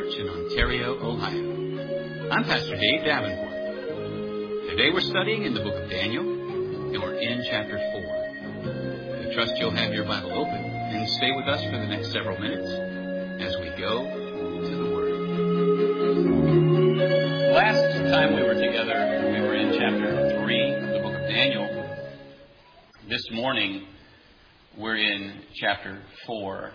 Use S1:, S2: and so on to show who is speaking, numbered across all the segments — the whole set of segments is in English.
S1: Church in Ontario, Ohio. I'm Pastor Dave Davenport. Today we're studying in the book of Daniel, and we're in chapter 4. We trust you'll have your Bible open and stay with us for the next several minutes as we go to the Word. Last time we were together, we were in chapter 3 of the book of Daniel. This morning, we're in chapter 4.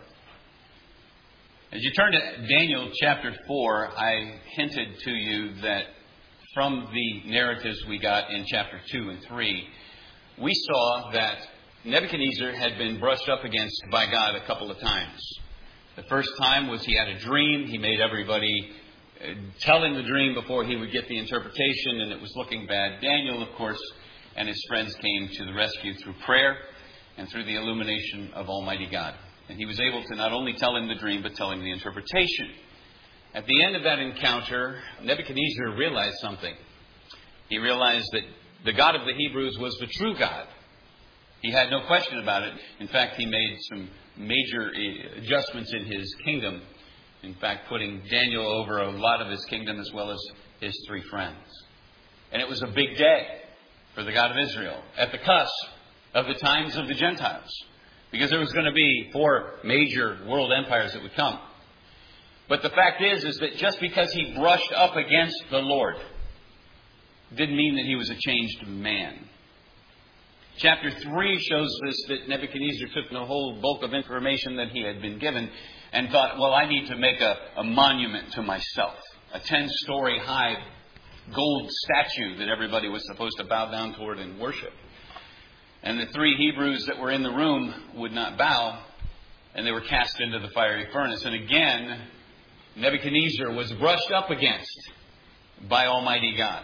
S1: As you turn to Daniel chapter 4, I hinted to you that from the narratives we got in chapter 2 and 3, we saw that Nebuchadnezzar had been brushed up against by God a couple of times. The first time was he had a dream. He made everybody tell him the dream before he would get the interpretation, and it was looking bad. Daniel, of course, and his friends came to the rescue through prayer and through the illumination of Almighty God. And he was able to not only tell him the dream, but tell him the interpretation. At the end of that encounter, Nebuchadnezzar realized something. He realized that the God of the Hebrews was the true God. He had no question about it. In fact, he made some major adjustments in his kingdom. In fact, putting Daniel over a lot of his kingdom as well as his 3 friends. And it was a big day for the God of Israel at the cusp of the times of the Gentiles. Because there was going to be 4 major world empires that would come. But the fact is that just because he brushed up against the Lord didn't mean that he was a changed man. Chapter 3 shows us that Nebuchadnezzar took the whole bulk of information that he had been given and thought, well, I need to make a monument to myself. A 10-story high gold statue that everybody was supposed to bow down toward and worship. And the 3 Hebrews that were in the room would not bow, and they were cast into the fiery furnace. And again, Nebuchadnezzar was brushed up against by Almighty God.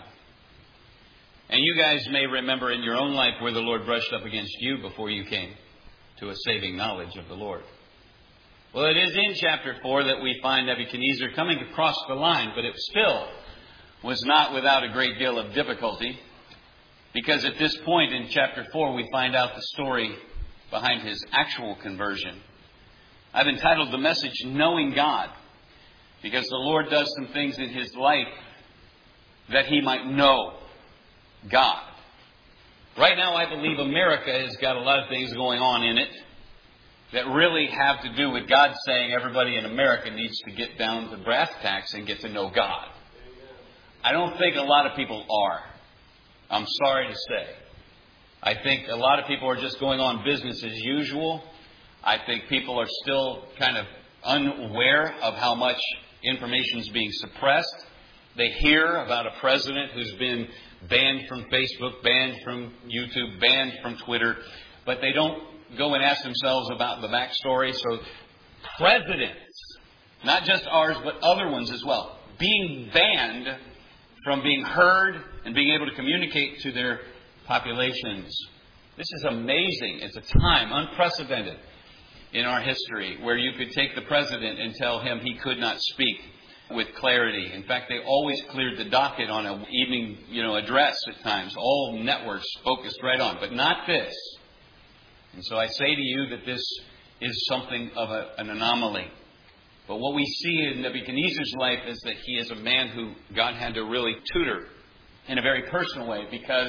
S1: And you guys may remember in your own life where the Lord brushed up against you before you came to a saving knowledge of the Lord. Well, it is in chapter 4 that we find Nebuchadnezzar coming across the line, but it still was not without a great deal of difficulty. Because at this point in chapter 4, we find out the story behind his actual conversion. I've entitled the message, Knowing God, because the Lord does some things in his life that he might know God. Right now, I believe America has got a lot of things going on in it that really have to do with God saying everybody in America needs to get down to brass tacks and get to know God. I don't think a lot of people are. I'm sorry to say. I think a lot of people are just going on business as usual. I think people are still kind of unaware of how much information is being suppressed. They hear about a president who's been banned from Facebook, banned from YouTube, banned from Twitter, but they don't go and ask themselves about the backstory. So presidents, not just ours, but other ones as well, being banned from being heard and being able to communicate to their populations. This is amazing. It's a time unprecedented in our history where you could take the president and tell him he could not speak with clarity. In fact, they always cleared the docket on an evening, address at times. All networks focused right on, but not this. And so I say to you that this is something of an anomaly. But what we see in Nebuchadnezzar's life is that he is a man who God had to really tutor in a very personal way because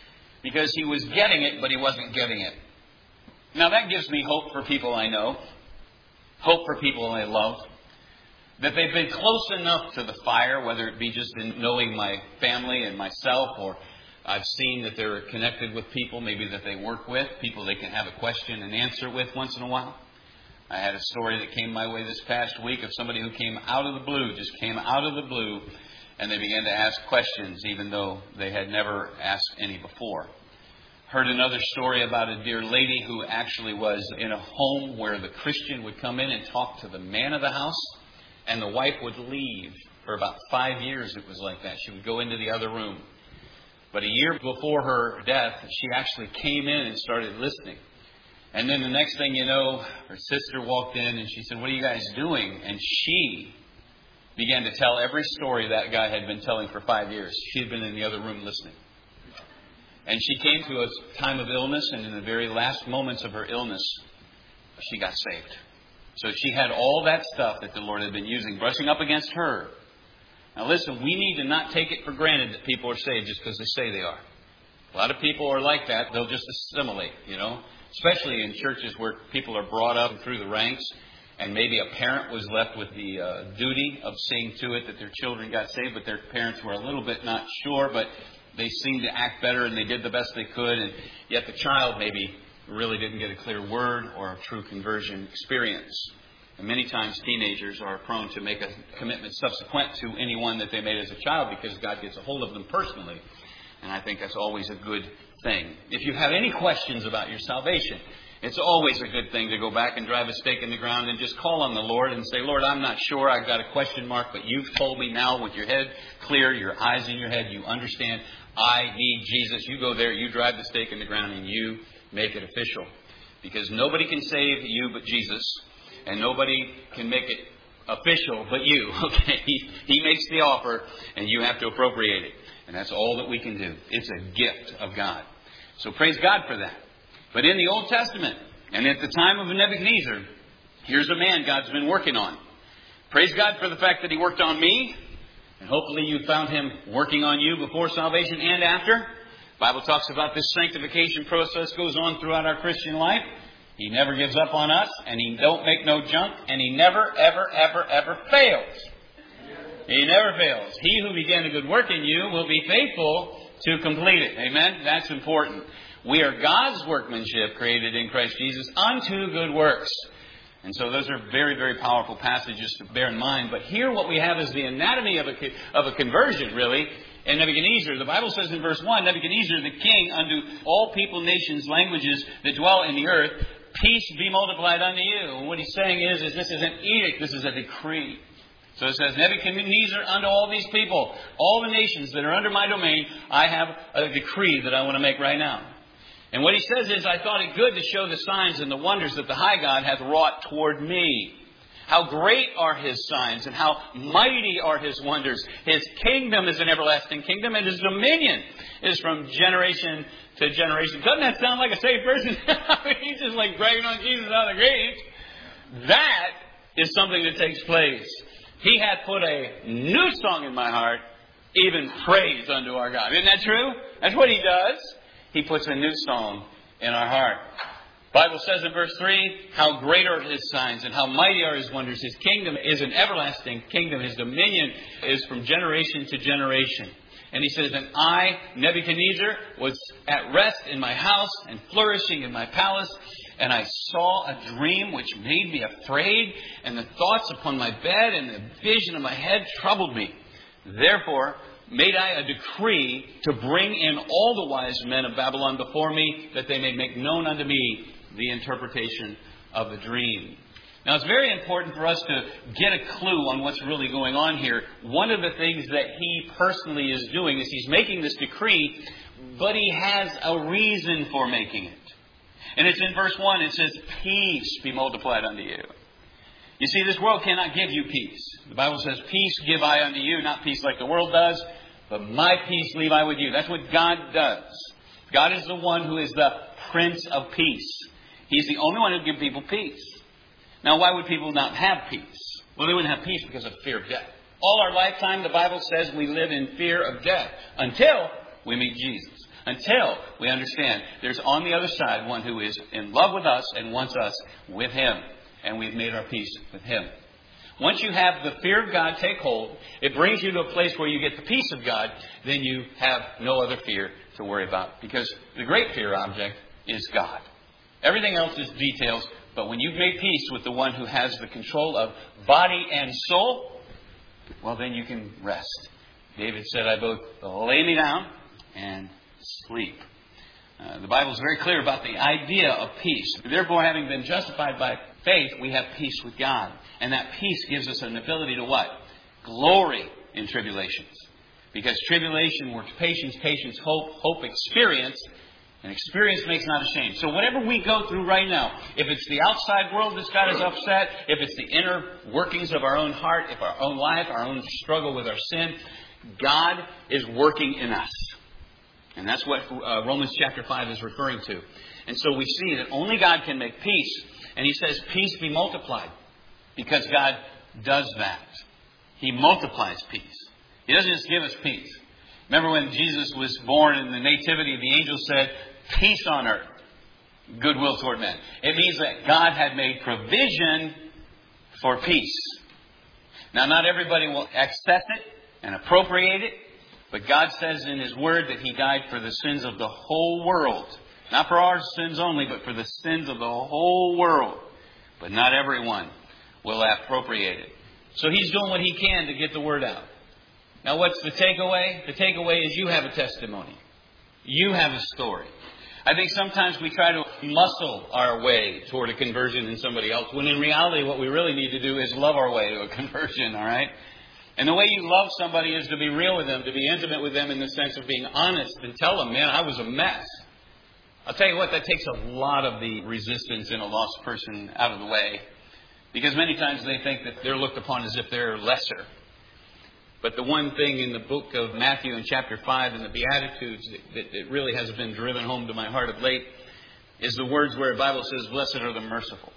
S1: he was getting it, but he wasn't getting it. Now that gives me hope for people I know, hope for people I love, that they've been close enough to the fire, whether it be just in knowing my family and myself, or I've seen that they're connected with people maybe that they work with, people they can have a question and answer with once in a while. I had a story that came my way this past week of somebody who came out of the blue, and they began to ask questions even though they had never asked any before. Heard another story about a dear lady who actually was in a home where the Christian would come in and talk to the man of the house, and the wife would leave. For about 5 years it was like that. She would go into the other room. But a year before her death, she actually came in and started listening. And then the next thing you know, her sister walked in and she said, "What are you guys doing?" And she began to tell every story that guy had been telling for 5 years. She had been in the other room listening. And she came to a time of illness, and in the very last moments of her illness, she got saved. So she had all that stuff that the Lord had been using, brushing up against her. Now listen, we need to not take it for granted that people are saved just because they say they are. A lot of people are like that. They'll just assimilate, especially in churches where people are brought up through the ranks and maybe a parent was left with the duty of seeing to it that their children got saved, but their parents were a little bit not sure, but they seemed to act better and they did the best they could, and yet the child maybe really didn't get a clear word or a true conversion experience. And many times teenagers are prone to make a commitment subsequent to anyone that they made as a child because God gets a hold of them personally. And I think that's always a good thing. If you have any questions about your salvation, it's always a good thing to go back and drive a stake in the ground and just call on the Lord and say, Lord, I'm not sure. I've got a question mark, but you've told me now with your head clear, your eyes in your head, you understand I need Jesus. You go there, you drive the stake in the ground, and you make it official. Because nobody can save you but Jesus, and nobody can make it official but you. Okay, He makes the offer, and you have to appropriate it. And that's all that we can do. It's a gift of God. So praise God for that. But in the Old Testament, and at the time of Nebuchadnezzar, here's a man God's been working on. Praise God for the fact that He worked on me. And hopefully you found Him working on you before salvation and after. The Bible talks about this sanctification process goes on throughout our Christian life. He never gives up on us, and He don't make no junk, and He never, ever, ever, ever fails. He never fails. He who began a good work in you will be faithful to complete it. Amen? That's important. We are God's workmanship created in Christ Jesus unto good works. And so those are very, very powerful passages to bear in mind. But here what we have is the anatomy of a conversion, really. In Nebuchadnezzar, the Bible says in verse 1, Nebuchadnezzar, the king, unto all people, nations, languages that dwell in the earth, peace be multiplied unto you. And what he's saying is this is an edict, this is a decree. So it says, Nebuchadnezzar, unto all these people, all the nations that are under my domain, I have a decree that I want to make right now. And what he says is, I thought it good to show the signs and the wonders that the high God hath wrought toward me. How great are His signs and how mighty are His wonders. His kingdom is an everlasting kingdom, and His dominion is from generation to generation. Doesn't that sound like a saved person? He's just like bragging on Jesus out of the grave. That is something that takes place. He hath put a new song in my heart, even praise unto our God. Isn't that true? That's what He does. He puts a new song in our heart. The Bible says in verse 3, how great are His signs and how mighty are His wonders. His kingdom is an everlasting kingdom. His dominion is from generation to generation. And he says, and I, Nebuchadnezzar, was at rest in my house and flourishing in my palace. And I saw a dream which made me afraid. And the thoughts upon my bed and the vision of my head troubled me. Therefore, made I a decree to bring in all the wise men of Babylon before me, that they may make known unto me the interpretation of the dream. Now, it's very important for us to get a clue on what's really going on here. One of the things that he personally is doing is he's making this decree, but he has a reason for making it. And it's in verse 1. It says, peace be multiplied unto you. You see, this world cannot give you peace. The Bible says, peace give I unto you, not peace like the world does, but my peace leave I with you. That's what God does. God is the one who is the Prince of Peace. He's the only one who can give people peace. Now, why would people not have peace? Well, they wouldn't have peace because of fear of death. All our lifetime, the Bible says we live in fear of death until we meet Jesus. Until we understand there's on the other side one who is in love with us and wants us with Him. And we've made our peace with Him. Once you have the fear of God take hold, it brings you to a place where you get the peace of God, then you have no other fear to worry about. Because the great fear object is God. Everything else is details, but when you've made peace with the one who has the control of body and soul, well, then you can rest. David said, I both lay me down and sleep. The Bible is very clear about the idea of peace. Therefore, having been justified by faith, we have peace with God. And that peace gives us an ability to what? Glory in tribulations. Because tribulation works patience, patience, hope, hope, experience. And experience makes not ashamed. So whatever we go through right now, if it's the outside world that's got us upset, if it's the inner workings of our own heart, if our own life, our own struggle with our sin, God is working in us. And that's what Romans chapter 5 is referring to. And so we see that only God can make peace. And he says, peace be multiplied. Because God does that. He multiplies peace. He doesn't just give us peace. Remember when Jesus was born in the nativity, the angel said, peace on earth, goodwill toward men. It means that God had made provision for peace. Now, not everybody will access it and appropriate it, but God says in His Word that He died for the sins of the whole world. Not for our sins only, but for the sins of the whole world. But not everyone will appropriate it. So He's doing what He can to get the word out. Now, what's the takeaway? The takeaway is you have a testimony. You have a story. I think sometimes we try to muscle our way toward a conversion in somebody else, when in reality what we really need to do is love our way to a conversion, all right? And the way you love somebody is to be real with them, to be intimate with them in the sense of being honest and tell them, man, I was a mess. I'll tell you what, that takes a lot of the resistance in a lost person out of the way. Because many times they think that they're looked upon as if they're lesser. But the one thing in the book of Matthew in chapter 5 and the Beatitudes that really has been driven home to my heart of late is the words where the Bible says, blessed are the merciful.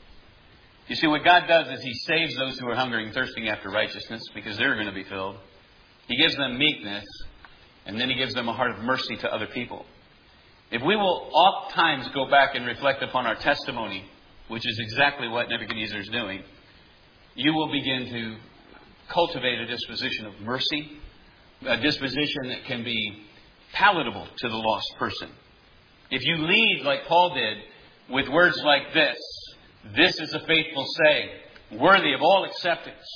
S1: You see, what God does is He saves those who are hungering and thirsting after righteousness because they're going to be filled. He gives them meekness, and then He gives them a heart of mercy to other people. If we will oft times go back and reflect upon our testimony, which is exactly what Nebuchadnezzar is doing, you will begin to cultivate a disposition of mercy, a disposition that can be palatable to the lost person. If you lead like Paul did with words like this is a faithful saying, worthy of all acceptance.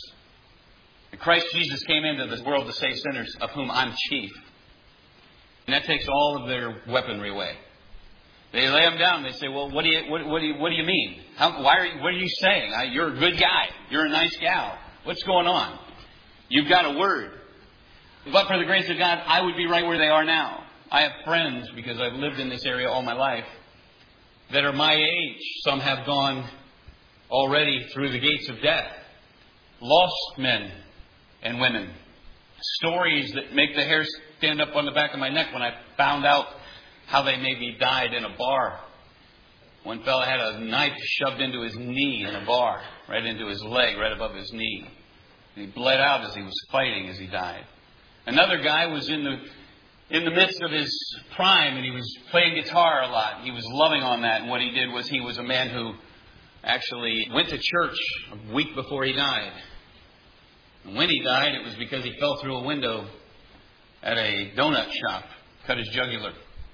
S1: Christ Jesus came into this world to save sinners, of whom I'm chief. And that takes all of their weaponry away. They lay them down. They say, well, what do you mean? What are you saying? You're a good guy. You're a nice gal. What's going on? You've got a word. But for the grace of God, I would be right where they are now. I have friends, because I've lived in this area all my life, that are my age. Some have gone already through the gates of death. Lost men and women. Stories that make the hair stand up on the back of my neck when I found out how they maybe died in a bar. One fellow had a knife shoved into his knee in a bar, right into his leg, right above his knee. And he bled out as he was fighting as he died. Another guy was in the midst of his prime, and he was playing guitar a lot. He was loving on that, and what he did was he was a man who actually went to church a week before he died. And when he died, it was because he fell through a window at a donut shop, cut his jugular.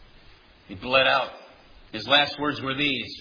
S1: He bled out. His last words were these: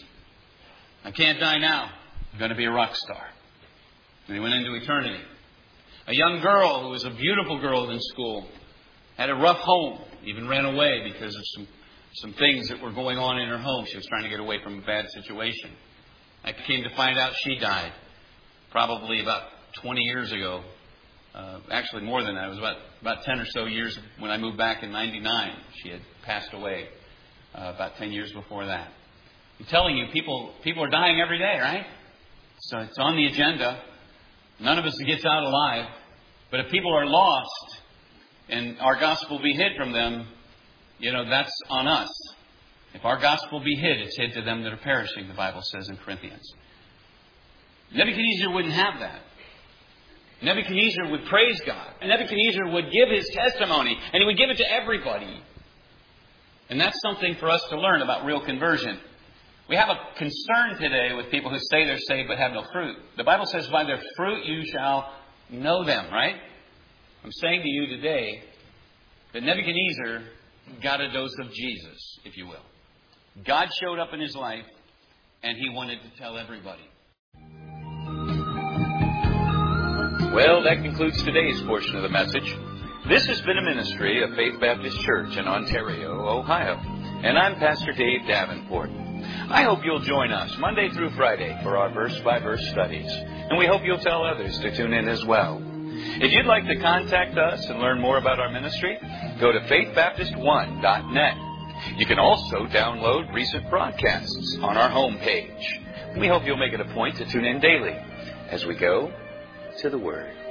S1: I can't die now. I'm going to be a rock star. And he went into eternity. A young girl who was a beautiful girl in school had a rough home, even ran away because of some things that were going on in her home. She was trying to get away from a bad situation. I came to find out she died probably about 20 years ago. Actually more than that. It was about 10 or so years when I moved back in 99. She had passed away about 10 years before that. I'm telling you, people are dying every day, right? So it's on the agenda. None of us gets out alive. But if people are lost and our gospel be hid from them, that's on us. If our gospel be hid, it's hid to them that are perishing, the Bible says in Corinthians. Nebuchadnezzar wouldn't have that. Nebuchadnezzar would praise God. And Nebuchadnezzar would give his testimony, and he would give it to everybody. And that's something for us to learn about real conversion. We have a concern today with people who say they're saved but have no fruit. The Bible says, by their fruit you shall know them, right? I'm saying to you today that Nebuchadnezzar got a dose of Jesus, if you will. God showed up in his life, and he wanted to tell everybody. Well, that concludes today's portion of the message. This has been a ministry of Faith Baptist Church in Ontario, Ohio. And I'm Pastor Dave Davenport. I hope you'll join us Monday through Friday for our verse-by-verse studies. And we hope you'll tell others to tune in as well. If you'd like to contact us and learn more about our ministry, go to faithbaptist1.net. You can also download recent broadcasts on our homepage. We hope you'll make it a point to tune in daily as we go to the Word.